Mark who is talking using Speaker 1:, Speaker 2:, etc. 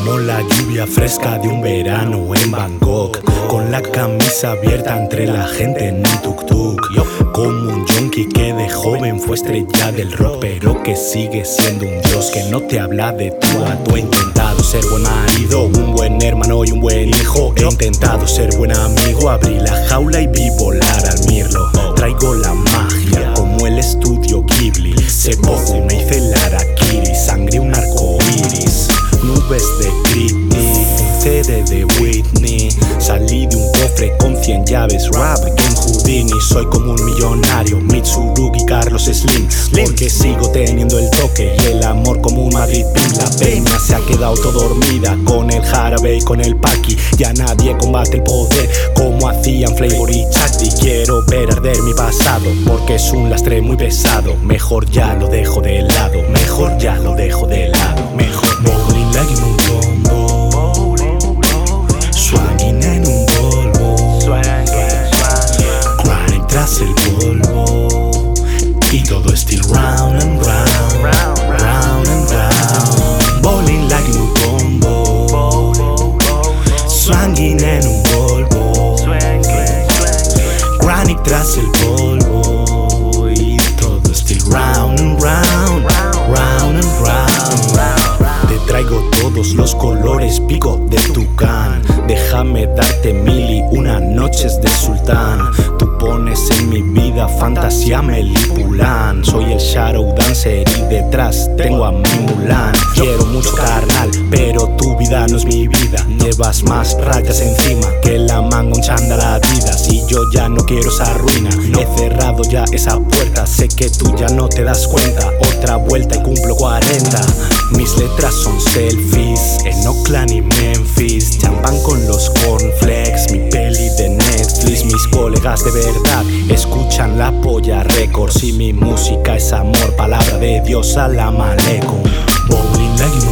Speaker 1: como la lluvia fresca de un verano en Bangkok, con la camisa abierta entre la gente en un tuk-tuk. Como un junkie que de joven fue estrella del rock, pero que sigue siendo un dios que no te habla de tú a tú. He intentado ser buen marido, un buen hermano y un buen hijo. He intentado ser buen amigo, abrí la jaula y vi volar al mirlo. Traigo la magia como el estudio Ghibli. Sé poco, me hice el harakiri, sangre un arco iris, nubes de Britney, un CD de Whitney. Salí de un cofre con 100 llaves, rap game Houdini. Soy como un millonario, Mitsurugi, Carlos Slim, porque sigo teniendo el toque y el amor como un Madrid Pim. La peña se ha quedado todo dormida con el jarabe y con el paqui. Ya nadie combate el poder como hacían Flavor y Chatti. Quiero ver arder mi pasado porque es un lastre muy pesado. Mejor ya lo dejo de lado, mejor ya lo dejo de lado. Mejor bowling like en un combo, swanging en un Volvo, grinding tras el polvo y todo still round and round, round and round. Bowling like en un combo, swanging en un Volvo, grinding tras el polvo y todo still round and round, round and round. Te traigo todos los colores, pico de tucán. Déjame darte mil y una noches de sultán. Tú pones en mi vida fantasía Melipulán. Soy el shadow dancer y detrás tengo a mi Mulan. Quiero mucho carnal, pero tu vida no es mi vida. Llevas más rayas encima que la manga un chándal Adidas. Y yo ya no quiero esa ruina, he cerrado ya esa puerta. Sé que tú ya no te das cuenta, otra vuelta y cumplo 40. Mis letras son selfies en Oakland y Memphis. Champán con los cornflakes, mi peli de Netflix. Mis colegas de verdad escuchan La Polla Records y mi música es amor, palabra de Dios, salam aleikum. Bowling like